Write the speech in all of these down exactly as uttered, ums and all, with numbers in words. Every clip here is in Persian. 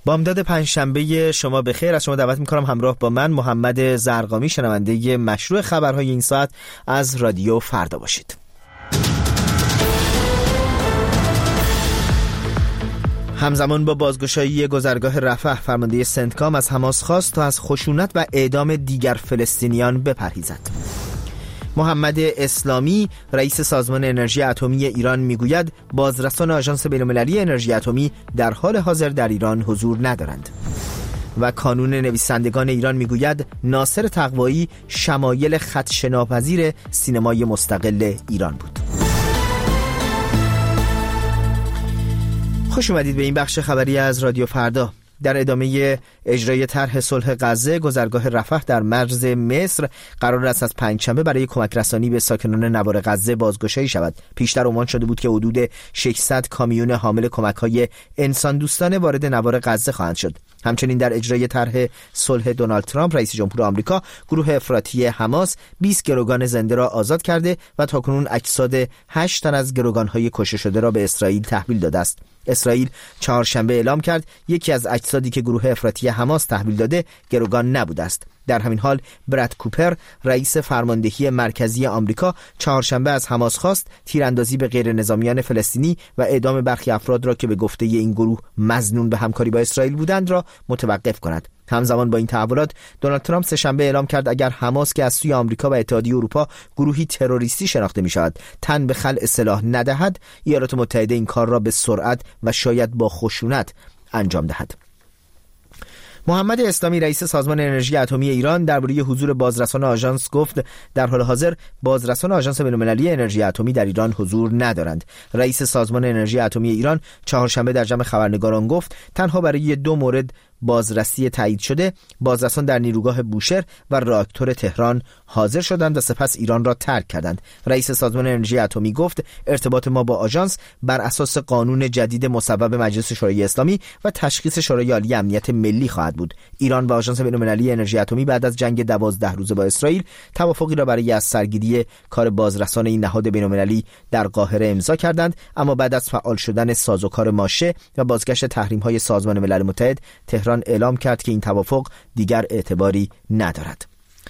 بامداد پنجشنبه شما بخیر. از شما دعوت می‌کنم همراه با من محمد زرقامی شنونده مشروع خبرهای این ساعت از رادیو فردا باشید. همزمان با بازگشایی گذرگاه رفح، فرمانده سنتکام از حماس خواست تا از خشونت و اعدام دیگر فلسطینیان بپرهیزد. محمد اسلامی رئیس سازمان انرژی اتمی ایران میگوید بازرسان آژانس بین‌المللی انرژی اتمی در حال حاضر در ایران حضور ندارند. و کانون نویسندگان ایران میگوید ناصر تقوایی شمایل خدشه‌ناپذیر سینمای مستقل ایران بود. خوش اومدید به این بخش خبری از رادیو فردا. در ادامه اجرای طرح صلح غزه، گذرگاه رفح در مرز مصر قرار است از پنجشنبه برای کمک رسانی به ساکنان نوار غزه بازگشایی شود. پیشتر عنوان شده بود که حدود ششصد کامیون حامل کمک‌های انسان دوستانه وارد نوار غزه خواهند شد. همچنین در اجرای طرح صلح دونالد ترامپ رئیس جمهور آمریکا، گروه افراطی حماس بیست گروگان زنده را آزاد کرده و تاکنون اجساد هشت تن از گروگان‌های کشته شده را به اسرائیل تحویل داده است. اسرائیل چهارشنبه اعلام کرد یکی از اجسادی که گروه افراطی حماس تحویل داده گروگان نبوده است. در همین حال براد کوپر رئیس فرماندهی مرکزی آمریکا چهارشنبه از حماس خواست تیراندازی به غیر نظامیان فلسطینی و اعدام برخی افراد را که به گفته این گروه مظنون به همکاری با اسرائیل بودند را متوقف کند. همزمان با این تحولات دونالد ترامپ سه‌شنبه اعلام کرد اگر حماس که از سوی آمریکا و اتحادیه اروپا گروهی تروریستی شناخته می شود تن به خلع سلاح ندهد، ایالات متحده این کار را به سرعت و شاید با خشونت انجام دهد. محمد اسلامی رئیس سازمان انرژی اتمی ایران درباره حضور بازرسان آژانس گفت در حال حاضر بازرسان آژانس بین‌المللی انرژی اتمی در ایران حضور ندارند. رئیس سازمان انرژی اتمی ایران چهارشنبه در جمع خبرنگاران گفت تنها برای دو مورد بازرسی تایید شده بازرسان در نیروگاه بوشهر و راکتور تهران حاضر شدند و سپس ایران را ترک کردند. رئیس سازمان انرژی اتمی گفت ارتباط ما با آژانس بر اساس قانون جدید مصوب مجلس شورای اسلامی و تشخیص شورای عالی امنیت ملی خواهد بود. ایران و آژانس بین‌المللی انرژی اتمی بعد از جنگ دوازده روزه با اسرائیل توافقی را برای از سرگیری کار بازرسان این نهاد بین‌المللی در قاهره امضا کردند، اما بعد از فعال شدن سازوکار ماشه و بازگشت تحریم‌های سازمان ملل متحد تهران اعلام کرد که این توافق دیگر اعتباری ندارد.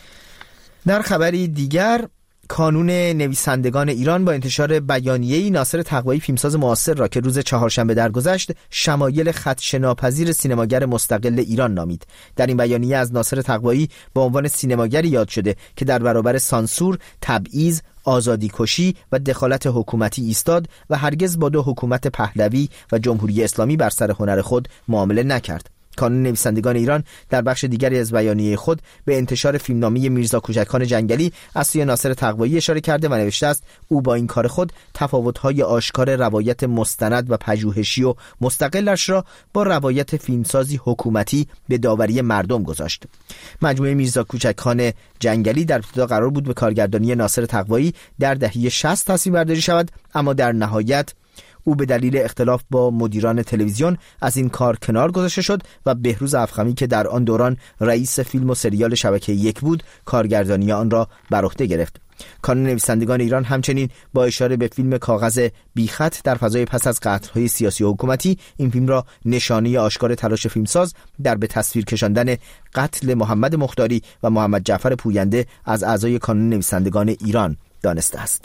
در خبری دیگر، کانون نویسندگان ایران با انتشار بیانیه‌ای ناصر تقوایی فیلمساز معاصر را که روز چهارشنبه درگذشت شمایل خدشه‌ناپذیر سینماگر مستقل ایران نامید. در این بیانیه از ناصر تقوایی به عنوان سینماگری یاد شده که در برابر سانسور، تبعیض، آزادی کشی و دخالت حکومتی ایستاد و هرگز با دو حکومت پهلوی و جمهوری اسلامی بر سر هنر خود معامله نکرد. کانون نویسندگان ایران در بخش دیگری از بیانیه خود به انتشار فیلمنامه میرزا کوچکخان جنگلی از سوی ناصر تقوایی اشاره کرده و نوشته است او با این کار خود تفاوت‌های آشکار روایت مستند و پژوهشی و مستقلش را با روایت فیلمسازی حکومتی به داوری مردم گذاشت. مجموعه میرزا کوچکخان جنگلی در ابتدا قرار بود به کارگردانی ناصر تقوایی در دهه شصت تصویر برداری شود، اما در نهایت او به دلیل اختلاف با مدیران تلویزیون از این کار کنار گذاشته شد و بهروز افخمی که در آن دوران رئیس فیلم و سریال شبکه یک بود کارگردانی آن را بر عهده گرفت. کانون نویسندگان ایران همچنین با اشاره به فیلم کاغذ بیخط در فضای پس از قتل‌های سیاسی و حکومتی این فیلم را نشانه آشکار تلاش فیلمساز در به تصویر کشاندن قتل محمد مختاری و محمد جعفر پوینده از اعضای کانون نویسندگان ایران دانسته است.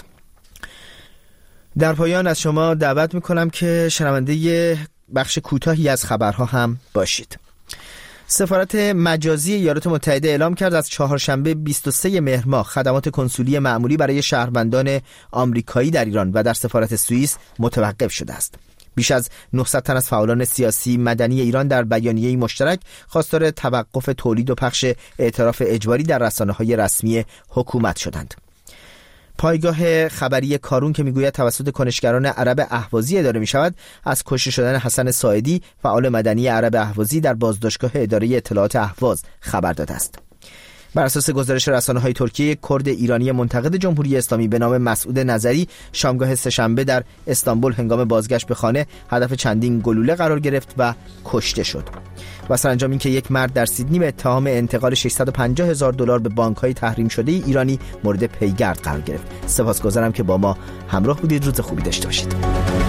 در پایان از شما دعوت میکنم که شنونده بخش کوتاهی از خبرها هم باشید. سفارت مجازی ایالات متحده اعلام کرد از چهارشنبه بیست و سوم مهر ماه خدمات کنسولی معمولی برای شهروندان آمریکایی در ایران و در سفارت سوئیس متوقف شده است. بیش از نهصد تن از فعالان سیاسی مدنی ایران در بیانیه‌ای مشترک خواستار توقف تولید و پخش اعتراف اجباری در رسانه‌های رسمی حکومت شدند. پایگاه خبری کارون که میگوید توسط کنشگران عرب اهوازی اداره می شود از کشته شدن حسن ساعدی فعال مدنی عرب اهوازی در بازداشتگاه اداره اطلاعات اهواز خبر داده است. بر اساس گزارش رسانه‌های ترکیه، کرد ایرانی منتقد جمهوری اسلامی به نام مسعود نظری شامگاه سه‌شنبه در استانبول هنگام بازگشت به خانه هدف چندین گلوله قرار گرفت و کشته شد. و سرانجام این که یک مرد در سیدنی به اتهام انتقال ششصد و پنجاه هزار دلار به بانک‌های تحریم شده ایرانی مورد پیگرد قرار گرفت. سپاسگزارم که با ما همراه بودید. روز خوبی داشته باشید.